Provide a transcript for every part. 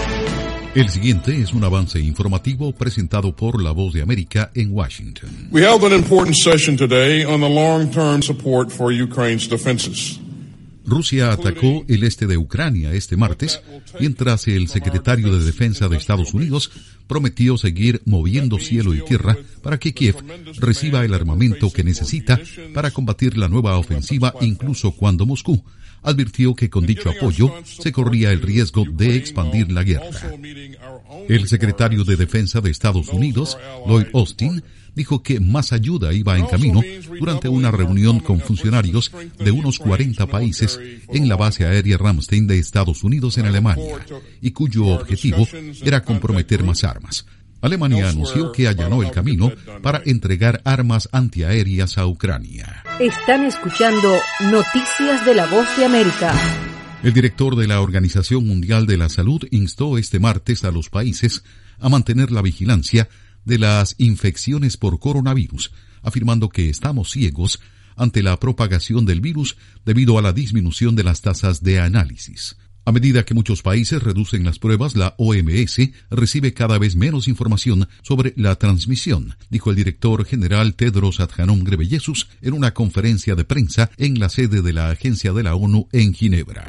El siguiente es un avance informativo presentado por La Voz de América en Washington. We held an important session today on the long-term support for Ukraine's defenses. Rusia atacó el este de Ucrania este martes, mientras el secretario de Defensa de Estados Unidos prometió seguir moviendo cielo y tierra para que Kiev reciba el armamento que necesita para combatir la nueva ofensiva, incluso cuando Moscú advirtió que con dicho apoyo se corría el riesgo de expandir la guerra. El secretario de Defensa de Estados Unidos, Lloyd Austin, dijo que más ayuda iba en camino durante una reunión con funcionarios de unos 40 países en la base aérea Ramstein de Estados Unidos en Alemania, y cuyo objetivo era comprometer más armas. Alemania anunció que allanó el camino para entregar armas antiaéreas a Ucrania. Están escuchando Noticias de La Voz de América. El director de la Organización Mundial de la Salud instó este martes a los países a mantener la vigilancia de las infecciones por coronavirus, afirmando que estamos ciegos ante la propagación del virus debido a la disminución de las tasas de análisis. A medida que muchos países reducen las pruebas, la OMS recibe cada vez menos información sobre la transmisión, dijo el director general Tedros Adhanom Ghebreyesus en una conferencia de prensa en la sede de la Agencia de la ONU en Ginebra.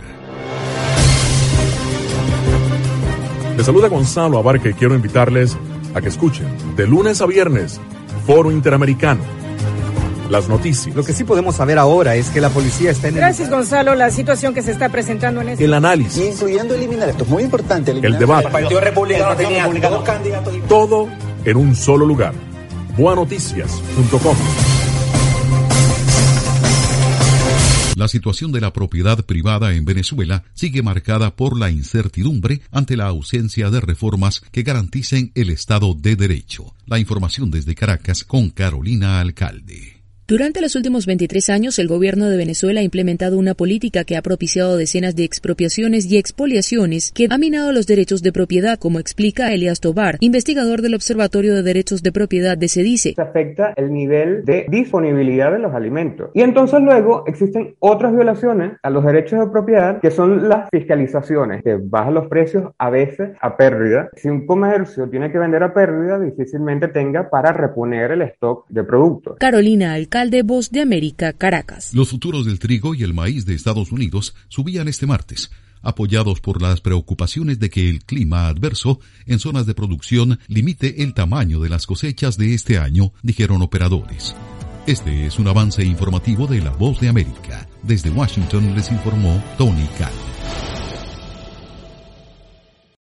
Les saluda Gonzalo Abarca y quiero invitarles a que escuchen de lunes a viernes Foro Interamericano. Las noticias. Lo que sí podemos saber ahora es que la policía está en Gracias, Gonzalo. La situación que se está presentando en el análisis. Incluyendo eliminar, esto es muy importante. El debate. El Partido Republicano tenía dos candidatos. Todo en un solo lugar. Boanoticias.com. La situación de la propiedad privada en Venezuela sigue marcada por la incertidumbre ante la ausencia de reformas que garanticen el Estado de Derecho. La información desde Caracas con Carolina Alcalde. Durante los últimos 23 años, el gobierno de Venezuela ha implementado una política que ha propiciado decenas de expropiaciones y expoliaciones que ha minado los derechos de propiedad, como explica Elías Tobar, investigador del Observatorio de Derechos de Propiedad de SEDICE. Se afecta el nivel de disponibilidad de los alimentos. Y entonces luego existen otras violaciones a los derechos de propiedad, que son las fiscalizaciones, que bajan los precios a veces a pérdida. Si un comercio tiene que vender a pérdida, difícilmente tenga para reponer el stock de productos. Carolina Alcalde, Voz de América, Caracas. Los futuros del trigo y el maíz de Estados Unidos subían este martes, apoyados por las preocupaciones de que el clima adverso en zonas de producción limite el tamaño de las cosechas de este año, dijeron operadores. Este es un avance informativo de La Voz de América. Desde Washington les informó Tony Cano.